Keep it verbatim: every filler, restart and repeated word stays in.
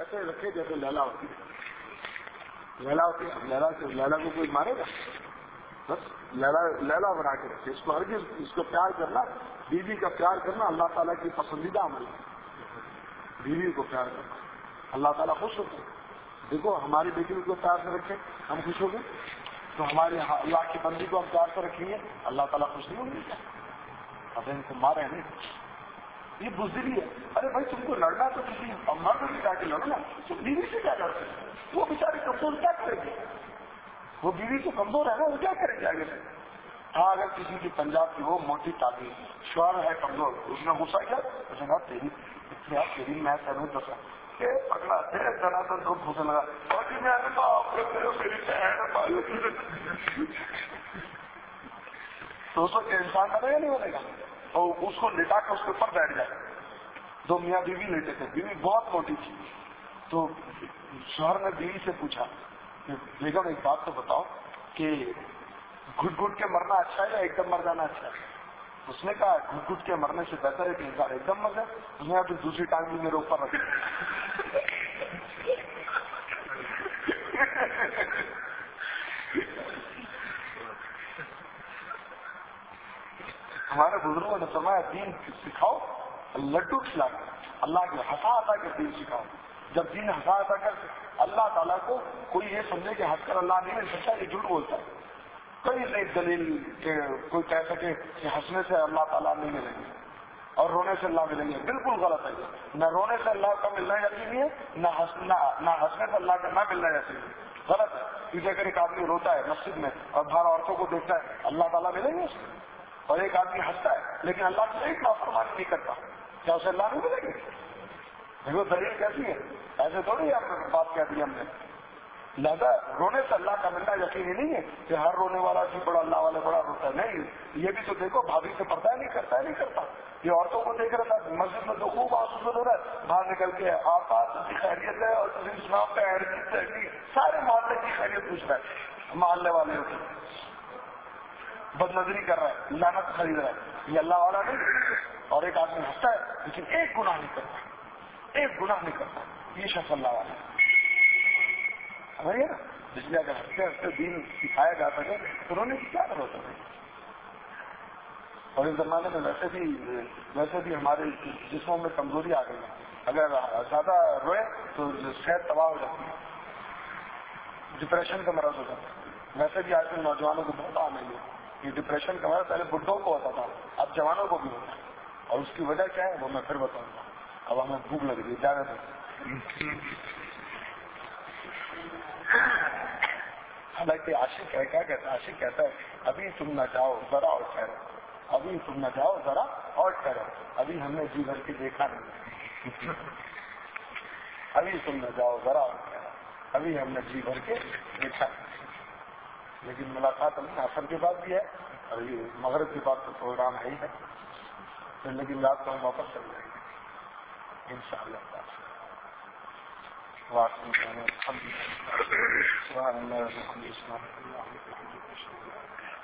ایسے رکھے جیسے لیلا ہوتی ہے. لیلا ہوتی ہے, اب لیلا سے لیلا کو کوئی مارے گا؟ بس لیلا لیلا بنا کے رکھے. اس کو ہرگز اس کو پیار کرنا, بیوی کا پیار کرنا اللہ تعالیٰ کی پسندیدہ عمل ہے. بیوی کو پیار کرنا اللہ تعالیٰ خوش ہوتے ہیں. دیکھو ہماری بیٹی کو پیار سے رکھے ہم خوش ہو گئے, تو ہمارے اللہ کی بندی کو ہم پیار سے رکھیں گے اللہ تعالیٰ خوش نہیں ہوں گے کیا؟ اب ان کو مارے نہیں, یہ بزدلی ہے. ارے بھائی تم کو لڑنا تو کسی مرد سے جا کے لڑنا, تو بیوی سے کیا لڑتے ہیں؟ وہ بیچاری کمزور کیا کرے گی؟ وہ بیوی تو کمزور ہے نا, وہ کیا کرے گی آگے سے؟ ہاں اگر کسی کی پنجاب کی وہ موٹی تعلیم شوہر ہے کمزور, اس نے غصہ کیا اس نے کہا تیری تیری میں سمجھ دسا کہ پکڑا ذرا سا تو گھسنے لگا اور جی میں نے میری تو اس وقت انسان بنے گا نہیں بنے گا, اور اس کو لٹا کے اس کے اوپر بیٹھ جائے. دو میاں بیوی لیٹے تھے, بیوی بہت موٹی تھی, تو شوہر نے بیوی سے پوچھا کہ بیگم ایک بات تو بتاؤ کہ گھٹ گھٹ کے مرنا اچھا ہے یا ایک دم مر جانا اچھا ہے؟ اس نے کہا گھٹ گھٹ کے مرنے سے بہتر ہے کہ انسان ایک دم مر جائے. اس نے کہا پھر دوسری ٹانگ بھی میرے اوپر رکھ. ہمارے بزرگوں نے فرمایا دین سکھاؤ لڈو کھلا کر, اللہ کے ہنسا ہنسا کر دین سکھاؤ. جب دین ہنسا ہنسا کر اللہ تعالیٰ کو کوئی یہ سمجھے کہ ہنس کر اللہ نہیں مل سکتا, یہ جھوٹ بولتا ہے. کوئی نہیں دلیل کہ کوئی کہہ سکے کہ ہنسنے سے اللہ تعالیٰ نہیں ملیں گے اور رونے سے اللہ ملیں گے, بالکل غلط ہے. نہ رونے سے اللہ کا ملنا یقینی ہے, نہ ہنسنے سے اللہ کا نہ ملنا یقینی ہے, غلط ہے. کیونکہ اگر ایک آدمی روتا ہے مسجد میں اور باہر عورتوں کو دیکھتا ہے اللہ تعالیٰ ملیں گے اس کو, اور ایک آدمی ہنستا ہے لیکن اللہ سے ایک نافرمانی نہیں کرتا, کیا اسے اللہ نہیں ملیں گے؟ دیکھو دلیل کیسی ہے, ایسے تھوڑی ہم نے بات کہہ دی ہم نے. لہذا رونے سے اللہ کا ملنا یقینی نہیں ہے کہ ہر رونے والا بھی بڑا اللہ والے بڑا روتا ہے, نہیں. یہ بھی تو دیکھو بھابھی سے پڑتا ہے نہیں کرتا ہے نہیں کرتا. یہ عورتوں کو دیکھ رہا تھا مسجد میں تو خوب آنسو ہو رہا ہے, باہر نکل کے آپ کی خیریت ہے اور اسلام پہ سارے محلے کی خیریت پوچھ رہا ہے, محلے والے کی بد نظری کر رہا ہے, لعنت خرید رہا ہے, یہ اللہ والا نہیں. اور ایک آدمی ہنستا ہے لیکن ایک گناہ نہیں کرتا, ایک گناہ نہیں کرتا, یہ شخص اللہ والا ہے. سمجھے نا, اس لیے اگر ہنستے ہنستے دین سکھایا جا سکے تو رونے کی کیا ضرورت ہے؟ اور اس زمانے میں ویسے بھی ویسے بھی ہمارے جسموں میں کمزوری آ گئی ہے. اگر زیادہ روئے تو صحت تباہ ہو جاتی ہے, ڈپریشن کا مرض ہو جاتا ہے. ویسے بھی آج کل نوجوانوں کو بہت عام ہے یہ ڈپریشن کا مرض. پہلے بڈھوں کو ہوتا تھا, اب جوانوں کو بھی ہوتا ہے, اور اس کی وجہ کیا ہے وہ میں پھر بتاؤں گا. اب ہمیں بھوک لگ رہی ہے, زیادہ تر حالانکہ عاشق ہے, کیا کہتا ہے عاشق کہتا ہے ابھی تم نہ جاؤ ذرا اور ٹھہرو, ابھی تم نہ جاؤ ذرا اور ٹھہرو, ابھی ہم نے جی بھر کے دیکھا نہیں, ابھی تم نہ جاؤ ذرا اور ٹھہرو, ابھی ہم نے جی بھر کے دیکھا نہیں. لیکن ملاقات ہم عصر کے بعد بھی ہے اور یہ مغرب کے بعد تو پروگرام ہے ہی ہے, لیکن رات کو ہم واپس چل جائیں گے ان شاء اللہ تعالیٰ. واقعی